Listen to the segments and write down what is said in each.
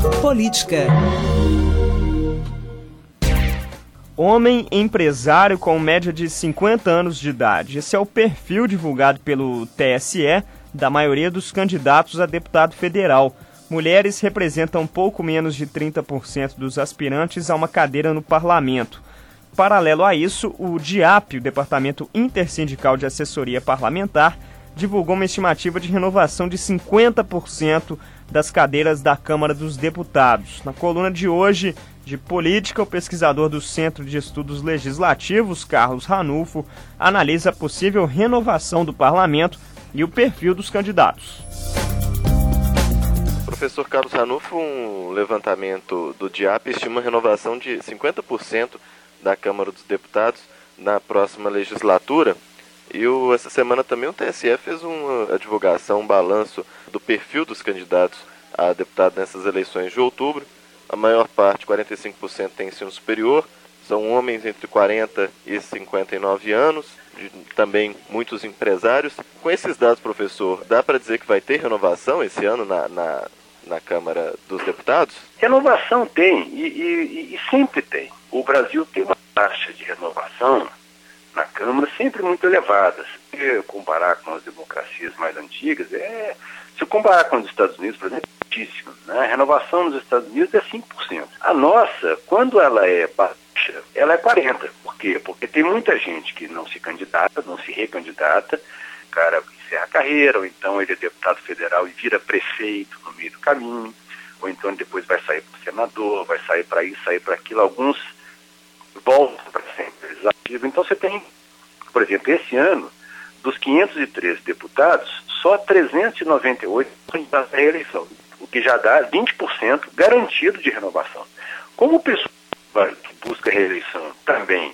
Política. Homem empresário com média de 50 anos de idade. Esse é o perfil divulgado pelo TSE da maioria dos candidatos a deputado federal. Mulheres representam pouco menos de 30% dos aspirantes a uma cadeira no parlamento. Paralelo a isso, o DIAP, o Departamento Intersindical de Assessoria Parlamentar, divulgou uma estimativa de renovação de 50% das cadeiras da Câmara dos Deputados. Na coluna de hoje de Política, o pesquisador do Centro de Estudos Legislativos, Carlos Ranulfo, analisa a possível renovação do parlamento e o perfil dos candidatos. Professor Carlos Ranulfo, um levantamento do DIAP estima a renovação de 50% da Câmara dos Deputados na próxima legislatura. E essa semana também o TSE fez uma divulgação, um balanço do perfil dos candidatos a deputado nessas eleições de outubro. A maior parte, 45%, tem ensino superior, são homens entre 40 e 59 anos, também muitos empresários. Com esses dados, professor, dá para dizer que vai ter renovação esse ano na Câmara dos Deputados? Renovação tem, e sempre tem. O Brasil tem uma taxa de renovação na Câmara sempre muito elevada. Se comparar com as democracias mais antigas, se comparar com os Estados Unidos, por exemplo, é altíssimo, né? A renovação nos Estados Unidos é 5%. A nossa, quando ela é baixa, ela é 40%. Por quê? Porque tem muita gente que não se candidata, não se recandidata, o cara encerra a carreira, ou então ele é deputado federal e vira prefeito no meio do caminho, ou então depois vai sair para senador, vai sair para isso, sair para aquilo. Alguns voltam para sempre legislativo. Então você tem, por exemplo, esse ano, dos 513 deputados, só 398 candidatos à reeleição, o que já dá 20% garantido de renovação. Como o pessoal que busca reeleição também,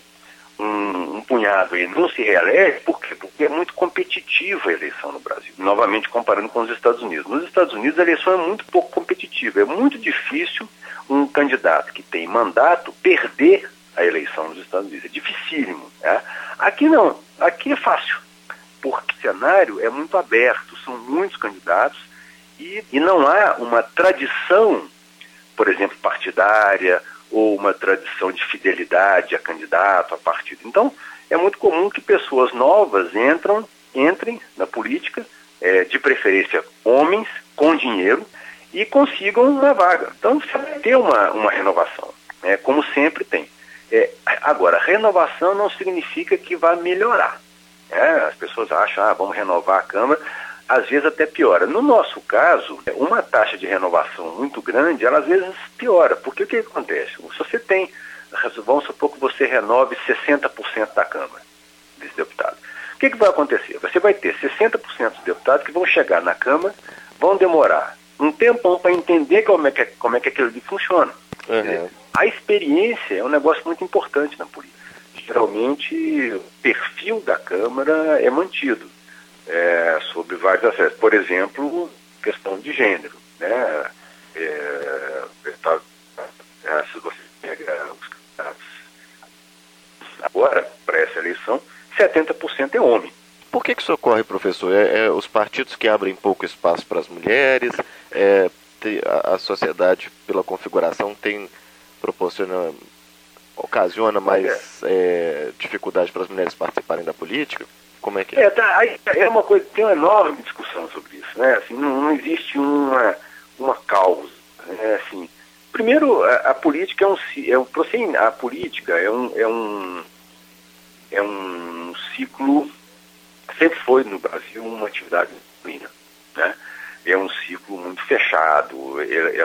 um punhado aí não se reelege, por quê? Porque é muito competitiva a eleição no Brasil, novamente comparando com os Estados Unidos. Nos Estados Unidos a eleição é muito pouco competitiva, é muito difícil um candidato que tem mandato perder a eleição nos Estados Unidos, é dificílimo, né? Aqui não, aqui é fácil, porque o cenário é muito aberto, são muitos candidatos e não há uma tradição, por exemplo, partidária, ou uma tradição de fidelidade a candidato, a partido. Então, é muito comum que pessoas novas entrem na política, de preferência homens, com dinheiro, e consigam uma vaga. Então, você vai ter uma renovação, como sempre tem. Agora, renovação não significa que vai melhorar. As pessoas acham, vamos renovar a Câmara, às vezes até piora. No nosso caso, uma taxa de renovação muito grande, ela às vezes piora. Porque o que acontece? Se você tem, vamos supor que você renove 60% da Câmara, desse deputado. O que vai acontecer? Você vai ter 60% dos deputados que vão chegar na Câmara, vão demorar um tempão para entender como é que aquilo ali funciona. Uhum. A experiência é um negócio muito importante na política. Geralmente, o perfil da Câmara é mantido sobre vários aspectos. Por exemplo, questão de gênero, né? Se você pega os candidatos agora, para essa eleição, 70% é homem. Por que isso ocorre, professor? Os partidos que abrem pouco espaço para as mulheres, a sociedade, pela configuração, ocasiona mais dificuldade para as mulheres participarem da política? Como é que é? Tem uma enorme discussão sobre isso, né? Assim, não existe uma causa, né? Assim, primeiro, a política a política é um ciclo, sempre foi no Brasil uma atividade masculina, né? É um ciclo muito fechado,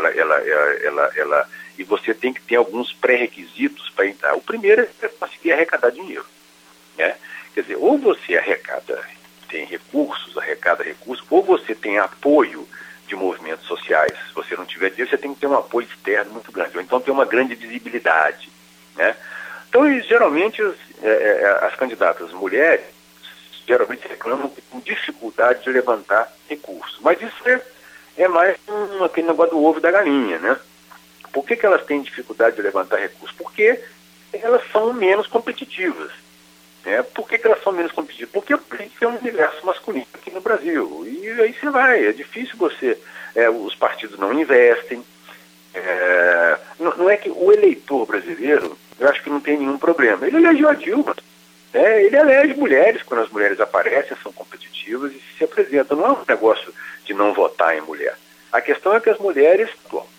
e você tem que ter alguns pré-requisitos para entrar. O primeiro é conseguir arrecadar dinheiro, né? Quer dizer, ou você tem recursos, arrecada recursos, ou você tem apoio de movimentos sociais. Se você não tiver dinheiro, você tem que ter um apoio externo muito grande, ou então ter uma grande visibilidade, né? Então, geralmente, as candidatas mulheres geralmente reclamam com dificuldade de levantar recursos. Mas isso é mais aquele negócio do ovo e da galinha, né? Por que elas têm dificuldade de levantar recursos? Porque elas são menos competitivas. Por que elas são menos competitivas? Porque a política é um universo masculino aqui no Brasil. E aí você vai, é difícil os partidos não investem, que o eleitor brasileiro, eu acho que não tem nenhum problema. Ele elegeu a Dilma. Ele elege mulheres quando as mulheres aparecem, são competitivas e se apresentam. Não é um negócio de não votar em mulher. A questão é que as mulheres...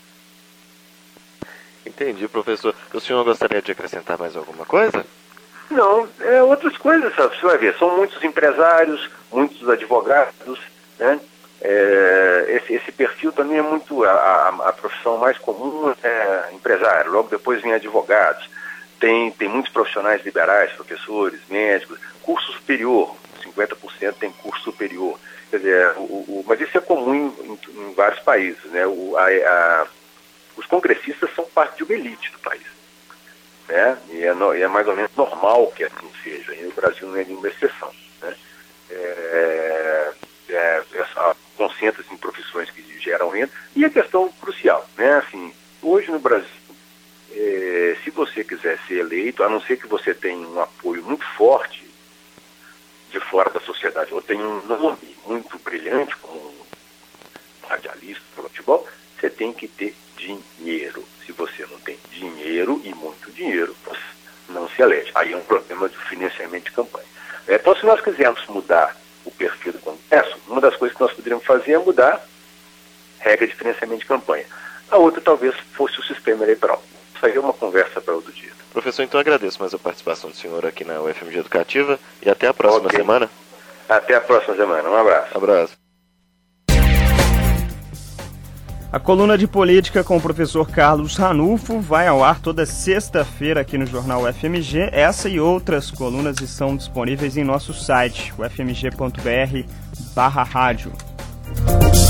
Entendi, professor. O senhor gostaria de acrescentar mais alguma coisa? Não, outras coisas, sabe? Você vai ver, são muitos empresários, muitos advogados, né? Esse perfil também é muito, a profissão mais comum é empresário, logo depois vem advogados, tem muitos profissionais liberais, professores, médicos, curso superior, 50% tem curso superior, quer dizer, mas isso é comum em vários países, né? Os congressistas são parte de uma elite do país, né? E é mais ou menos normal que assim seja, e o Brasil não é nenhuma exceção, né? Concentra-se em profissões que geram renda, e a questão crucial, né? Assim, hoje no Brasil, se você quiser ser eleito, a não ser que você tenha um apoio muito forte de fora da sociedade, ou tenha um nome muito brilhante, como um radialista do futebol, você tem que ter dinheiro. Se você não tem dinheiro e muito dinheiro, você não se elege. Aí é um problema de financiamento de campanha. Então, se nós quisermos mudar o perfil do Congresso, uma das coisas que nós poderíamos fazer é mudar a regra de financiamento de campanha. A outra talvez fosse o sistema eleitoral. Isso aí é uma conversa para outro dia. Professor, então agradeço mais a participação do senhor aqui na UFMG Educativa e até a próxima semana. Até a próxima semana. Um abraço. Abraço. A coluna de política com o professor Carlos Ranulfo vai ao ar toda sexta-feira aqui no Jornal UFMG. Essa e outras colunas estão disponíveis em nosso site, ufmg.br/rádio.